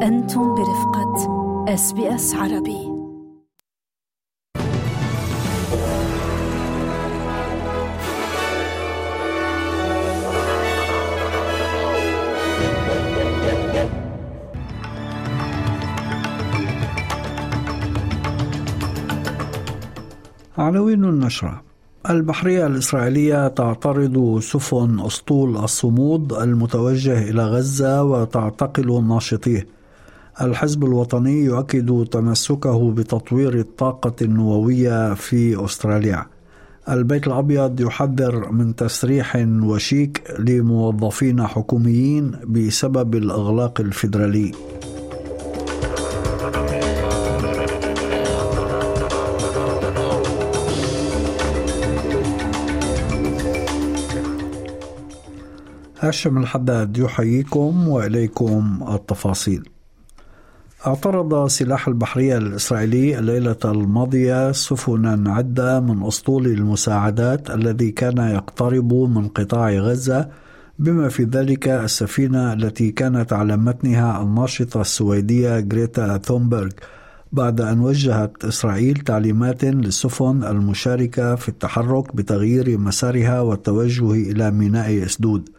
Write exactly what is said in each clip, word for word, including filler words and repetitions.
أنتم برفقة إس بي إس عربي. عناوين النشرة: البحرية الإسرائيلية تعترض سفن أسطول الصمود المتوجه إلى غزة وتعتقل ناشطيه. الحزب الوطني يؤكد تمسكه بتطوير الطاقة النووية في أستراليا. البيت الأبيض يحذر من تسريح وشيك لموظفين حكوميين بسبب الإغلاق الفيدرالي. هاشم الحداد يحييكم وإليكم التفاصيل. اعترض سلاح البحرية الإسرائيلي الليلة الماضية سفنا عدة من أسطول المساعدات الذي كان يقترب من قطاع غزة، بما في ذلك السفينة التي كانت على متنها الناشطة السويدية غريتا ثونبرغ، بعد أن وجهت إسرائيل تعليمات للسفن المشاركة في التحرك بتغيير مسارها والتوجه إلى ميناء أسدود.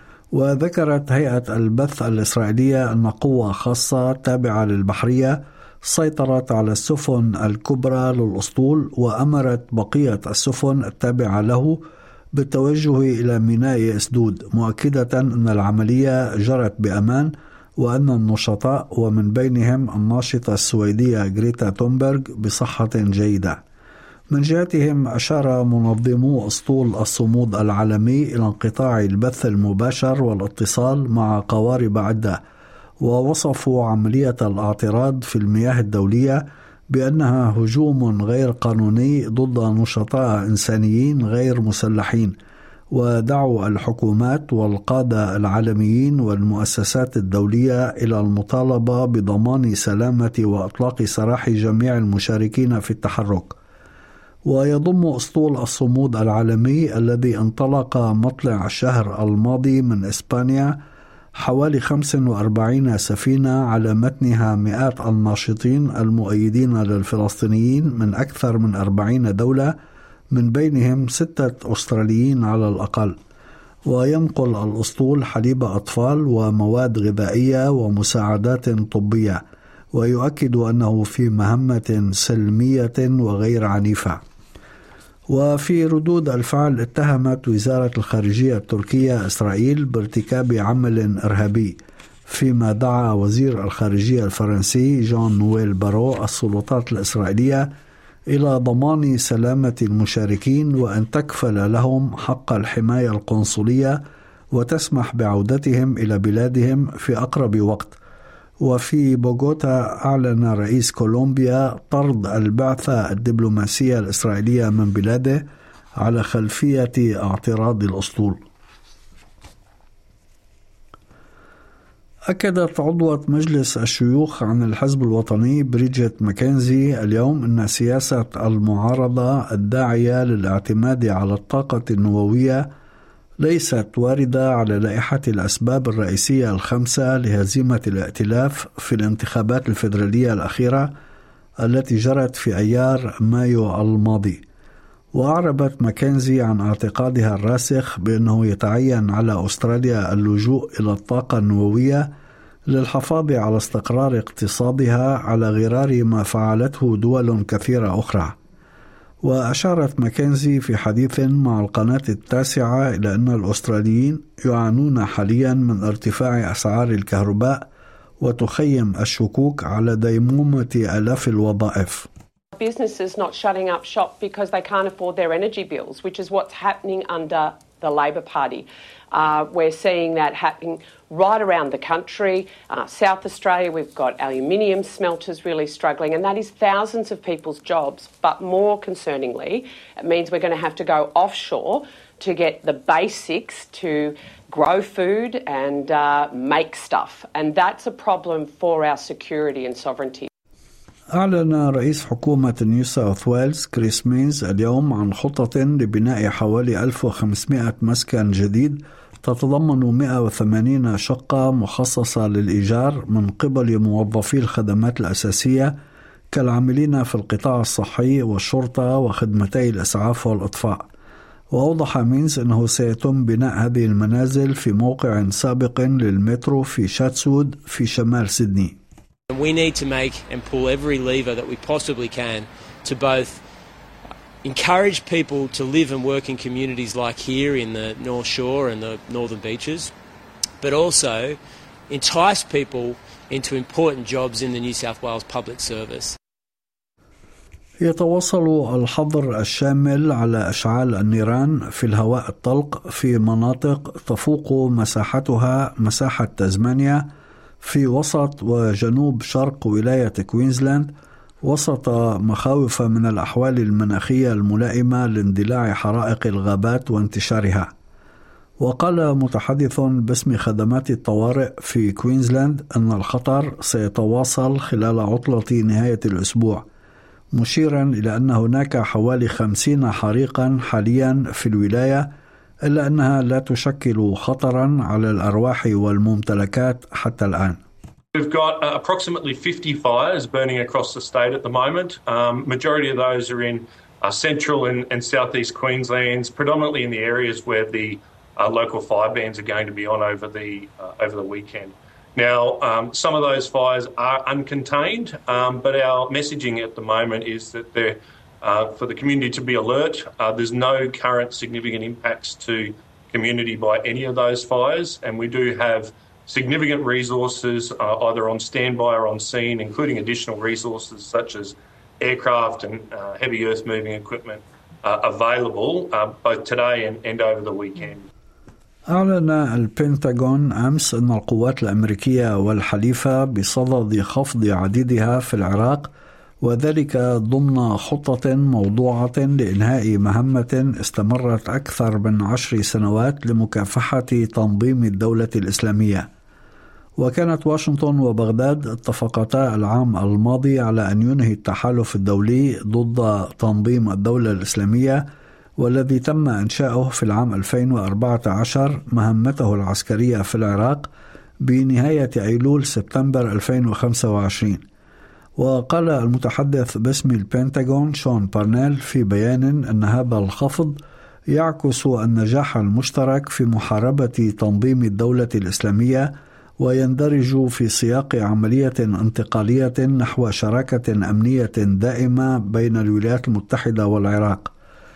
وذكرت هيئة البث الإسرائيلية أن قوة خاصة تابعة للبحرية سيطرت على السفن الكبرى للأسطول، وأمرت بقية السفن التابعة له بالتوجه إلى ميناء أسدود، مؤكدة أن العملية جرت بأمان وأن النشطاء ومن بينهم الناشطة السويدية غريتا ثونبرغ بصحة جيدة. من جهتهم أشار منظمو أسطول الصمود العالمي إلى انقطاع البث المباشر والاتصال مع قوارب عدة، ووصفوا عملية الاعتراض في المياه الدولية بأنها هجوم غير قانوني ضد نشطاء إنسانيين غير مسلحين، ودعوا الحكومات والقادة العالميين والمؤسسات الدولية إلى المطالبة بضمان سلامة وإطلاق سراح جميع المشاركين في التحرك. ويضم أسطول الصمود العالمي الذي انطلق مطلع الشهر الماضي من إسبانيا حوالي خمسة وأربعين سفينة على متنها مئات الناشطين المؤيدين للفلسطينيين من أكثر من أربعين دولة، من بينهم ستة أستراليين على الأقل. وينقل الأسطول حليب أطفال ومواد غذائية ومساعدات طبية، ويؤكد أنه في مهمة سلمية وغير عنيفة. وفي ردود الفعل اتهمت وزارة الخارجية التركية إسرائيل بارتكاب عمل إرهابي، فيما دعا وزير الخارجية الفرنسي جان نويل بارو السلطات الإسرائيلية إلى ضمان سلامة المشاركين وأن تكفل لهم حق الحماية القنصلية وتسمح بعودتهم إلى بلادهم في أقرب وقت. وفي بوغوتا أعلن رئيس كولومبيا طرد البعثة الدبلوماسية الإسرائيلية من بلاده على خلفية اعتراض الأسطول. أكدت عضوة مجلس الشيوخ عن الحزب الوطني بريجيت ماكنزي اليوم أن سياسة المعارضة الداعية للاعتماد على الطاقة النووية ليست واردة على لائحة الأسباب الرئيسية الخمسة لهزيمة الائتلاف في الانتخابات الفيدرالية الأخيرة التي جرت في أيار مايو الماضي. وأعربت ماكنزي عن اعتقادها الراسخ بأنه يتعين على أستراليا اللجوء إلى الطاقة النووية للحفاظ على استقرار اقتصادها على غرار ما فعلته دول كثيرة أخرى. وأشارت ماكنزي في حديث مع القناة التاسعة إلى أن الأستراليين يعانون حاليا من ارتفاع أسعار الكهرباء وتخيم الشكوك على ديمومة آلاف الوظائف. Businesses not shutting up shop because they can't afford their energy bills, which is what's happening under the Labor Party. Uh, we're seeing that happening right around the country. Uh, South Australia, we've got aluminium smelters really struggling, and that is thousands of people's jobs. But more concerningly, it means we're going to have to go offshore to get the basics to grow food and uh, make stuff. And that's a problem for our security and sovereignty. أعلن رئيس حكومة نيو ساوث ويلز كريس مينز اليوم عن خطة لبناء حوالي ألف وخمسمائة مسكن جديد تتضمن مئة وثمانين شقة مخصصة للإيجار من قبل موظفي الخدمات الأساسية كالعاملين في القطاع الصحي والشرطة وخدمتي الإسعاف والإطفاء. وأوضح مينز أنه سيتم بناء هذه المنازل في موقع سابق للمترو في شاتسوود في شمال سيدني. We need to make and pull every lever that we possibly can to both encourage people to live and work in communities like here in the North Shore and the Northern Beaches, but also entice people into important jobs in the New South Wales public service. يتواصل الحظر الشامل على إشعال النيران في الهواء الطلق في مناطق تفوق مساحتها مساحة تازمانيا في وسط وجنوب شرق ولاية كوينزلاند، وسط مخاوف من الأحوال المناخية الملائمة لاندلاع حرائق الغابات وانتشارها. وقال متحدث باسم خدمات الطوارئ في كوينزلاند أن الخطر سيتواصل خلال عطلة نهاية الأسبوع، مشيرا إلى أن هناك حوالي خمسين حريقا حاليا في الولاية، إلا أنها لا تشكل خطرا على الأرواح والممتلكات حتى الآن. We've got uh, approximately fifty fires burning across the state at the moment. Um, majority of those are in uh, central and, and southeast Queensland, predominantly in the areas where the uh, local fire bans are going to be on over the uh, over the weekend. Now, um, some of those fires are uncontained, um, but our messaging at the moment is that they're uh, for the community to be alert. Uh, there's no current significant impacts to community by any of those fires, and we do have significant resources uh, either on standby or on scene, including additional resources such as aircraft and uh, heavy earth-moving equipment uh, available uh, both today and, and over the weekend. أعلن البنتاغون أمس أن القوات الأمريكية والحليفة بصدد خفض عديدها في العراق، وذلك ضمن خطة موضوعة لإنهاء مهمة استمرت أكثر من عشر سنوات لمكافحة تنظيم الدولة الإسلامية. وكانت واشنطن وبغداد اتفقتا العام الماضي على أن ينهي التحالف الدولي ضد تنظيم الدولة الإسلامية، والذي تم إنشاؤه في العام ألفين وأربعة عشر مهمته العسكرية في العراق بنهاية أيلول سبتمبر ألفين وخمسة وعشرين. وقال المتحدث باسم البنتاغون شون بارنيل في بيان أن هذا الخفض يعكس النجاح المشترك في محاربة تنظيم الدولة الإسلامية، ويندرج في سياق عملية انتقالية نحو شراكة أمنية دائمة بين الولايات المتحدة والعراق.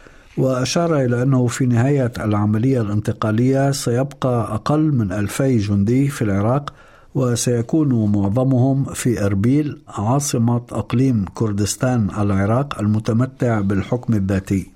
وأشار إلى أنه في نهاية العملية الانتقالية سيبقى أقل من ألفي جندي في العراق، وسيكون معظمهم في أربيل عاصمة أقليم كردستان العراق المتمتع بالحكم الذاتي.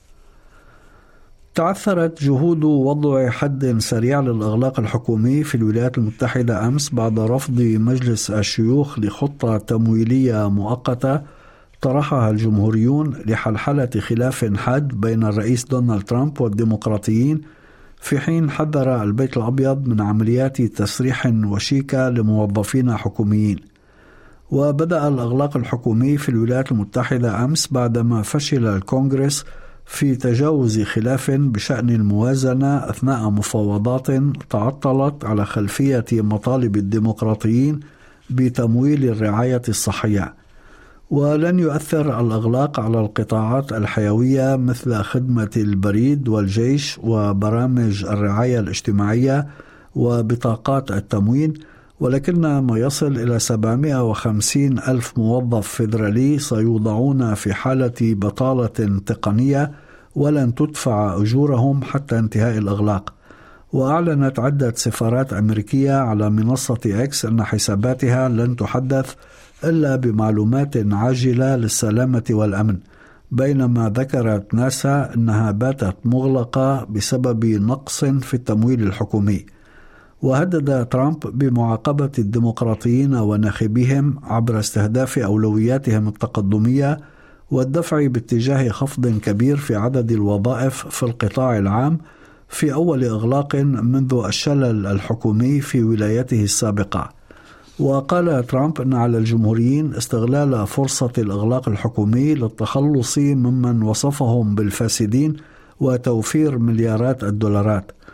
تعثرت جهود وضع حد سريع للإغلاق الحكومي في الولايات المتحدة أمس بعد رفض مجلس الشيوخ لخطة تمويلية مؤقتة طرحها الجمهوريون لحلحلة خلاف حاد بين الرئيس دونالد ترامب والديمقراطيين، في حين حذر البيت الأبيض من عمليات تسريح وشيكة لموظفين حكوميين. وبدأ الإغلاق الحكومي في الولايات المتحدة أمس بعدما فشل الكونغرس في تجاوز خلاف بشأن الموازنة أثناء مفاوضات تعطلت على خلفية مطالب الديمقراطيين بتمويل الرعاية الصحية. ولن يؤثر الإغلاق على القطاعات الحيوية مثل خدمة البريد والجيش وبرامج الرعاية الاجتماعية وبطاقات التموين، ولكن ما يصل إلى سبعمائة وخمسين ألف موظف فيدرالي سيوضعون في حالة بطالة تقنية ولن تدفع أجورهم حتى انتهاء الإغلاق. وأعلنت عدة سفارات أمريكية على منصة إكس أن حساباتها لن تحدث إلا بمعلومات عاجلة للسلامة والأمن، بينما ذكرت ناسا أنها باتت مغلقة بسبب نقص في التمويل الحكومي. وهدد ترامب بمعاقبة الديمقراطيين وناخبيهم عبر استهداف أولوياتهم التقدمية والدفع باتجاه خفض كبير في عدد الوظائف في القطاع العام في أول إغلاق منذ الشلل الحكومي في ولايته السابقة. وقال ترامب أن على الجمهوريين استغلال فرصة الإغلاق الحكومي للتخلص ممن وصفهم بالفاسدين وتوفير مليارات الدولارات.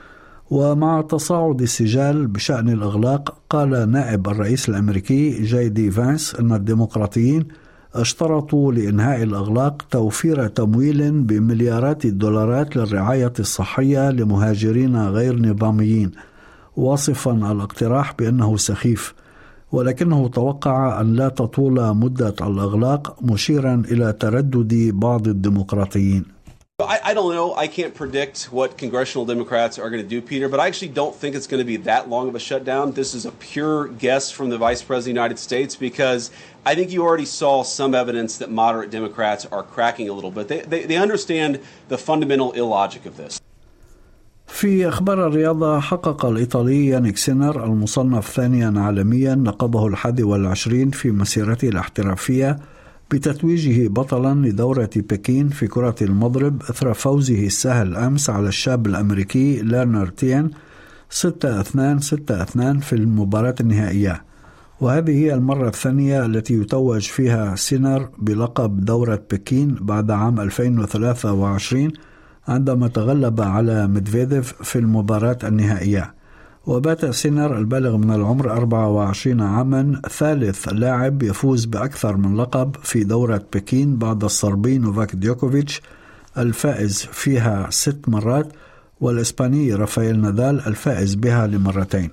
ومع تصاعد السجال بشأن الإغلاق، قال نائب الرئيس الأمريكي جاي دي فانس أن الديمقراطيين اشترطوا لإنهاء الإغلاق توفير تمويل بمليارات الدولارات للرعاية الصحية لمهاجرين غير نظاميين، واصفا الاقتراح بأنه سخيف، ولكنه توقع أن لا تطول مدة الإغلاق، مشيرا إلى تردد بعض الديمقراطيين. I, I don't know. I can't predict what congressional Democrats are going to do, Peter, but I actually don't think it's going to be that long of a shutdown. This is a pure guess from the Vice President of the United States because I think you already saw some evidence that moderate Democrats are cracking a little bit. They, they, they understand the fundamental illogic of this. في أخبار الرياضة، حقق الإيطالي يانيك سينر المصنف ثانيا عالميا لقبه الحادي والعشرين في مسيرته الاحترافية بتتويجه بطلا لدورة بكين في كرة المضرب أثر فوزه السهل أمس على الشاب الأمريكي ليرنر تين ستة اثنين ستة اثنين في المباراة النهائية. وهذه هي المرة الثانية التي يتوج فيها سينر بلقب دورة بكين بعد عام ألفين وثلاثة وعشرين عندما تغلب على ميدفيديف في المباراة النهائية. وبات سينر البالغ من العمر أربعة وعشرين عاما ثالث لاعب يفوز بأكثر من لقب في دورة بكين بعد الصربي نوفاك ديوكوفيتش الفائز فيها ست مرات، والإسباني رافائيل نادال الفائز بها لمرتين.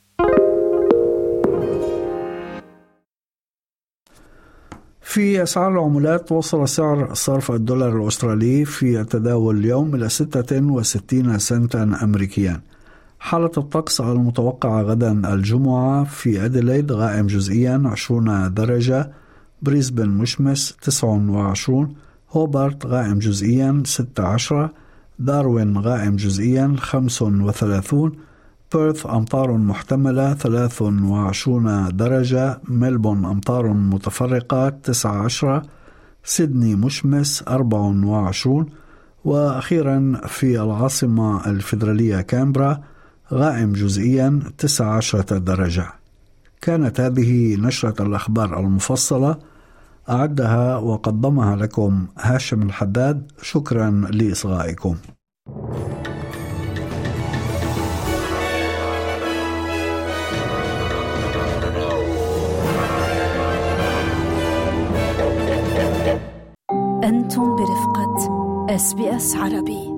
في أسعار العملات، وصل سعر صرف الدولار الأسترالي في التداول اليوم إلى ستة وستين سنتا أمريكيا. حالة الطقس المتوقعة غدا الجمعة: في أديلايد غائم جزئيا عشرون درجة، بريسبن مشمس تسعة وعشرون، هوبارت غائم جزئيا ستة عشر، داروين غائم جزئيا خمسة وثلاثون، بيرث أمطار محتملة ثلاثة وعشرون درجة، ملبون أمطار متفرقة تسعة عشر، سيدني مشمس أربعة وعشرون، وأخيرا في العاصمة الفيدرالية كامبرا غائم جزئيا تسعة عشر درجة. كانت هذه نشرة الأخبار المفصلة، أعدها وقدمها لكم هاشم الحداد. شكرا لإصغائكم. أنتم برفقة إس بي إس عربي.